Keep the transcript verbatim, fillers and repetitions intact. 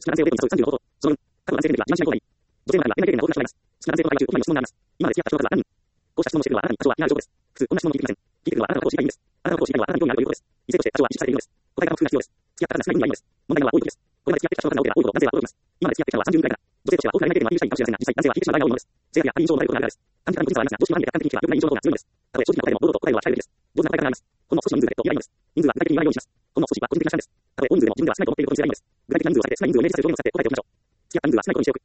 好きな男性をデートに誘うさんじゅうの方法。その分、過去の男性経歴は自慢しない方がいい。女性の中では恋愛経験が豊富な人がいます。好きな男性との会話中、今の質問があります。今まで付き合った人の数は何人？こうした質問をしているのはあなたに多少は気になる情報です。普通、こんな質問を聞いてきません。聞いてくるのはあなたのことを知りたいんです。あなたのことを知りたいのはあなたに興味があるということです。異性として多少は意識されているのです。答え方も工夫が必要です。付き合った数が少ない意味はいいのです。問題なのは多いことです。これまで付き合ってきた人の数が多ければ多いほど男性は驚きます。今まで付き合ってきたのはさんじゅうにんくらいなら、女性としては多くの恋愛経験をアピールしたいかもしれませんが、実際男性は聞いてしまう場合が多いものです。性格や他人印象を持たれることがあるからです。短期間の個人差はありますが、常識の範囲で客観的に聞けば良くない印象の方が強いのです。たとえ正直な答えでも堂々と答えるのは控えるべきです。上手な答え方があります。ほんの少しの人数だけと言えばいいのです。人数は具体的に言わないようにします。ほんの少しは個人的な手段です。たとえ大人数でも自分では少ないと思っていることにすればいいのです。具体的な人数を避けて少ない人数をイメージさせて表現させて答えておきましょう。付き合った人数は少ないことにしておく。